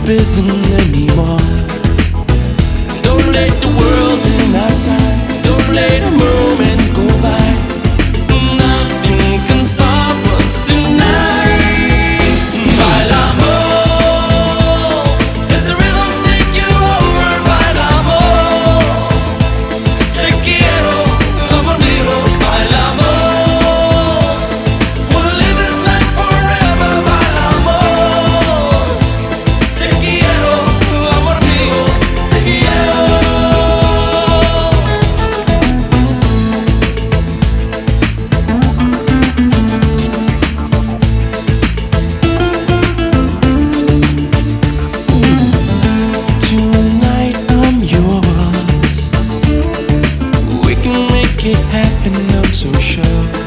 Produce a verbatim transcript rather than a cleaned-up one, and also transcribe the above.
breathing anymore. Don't let the world in outside. Don't let a moment go by. Nothing can stop us tonight. Bailamos, let the rhythm take you over. Bailamos, te quiero, amor mío. Bailamos, wanna live this life forever. Bailamos, te quiero, amor mío, te quiero. Tonight I'm yours. We can make it happen, I'm so sure.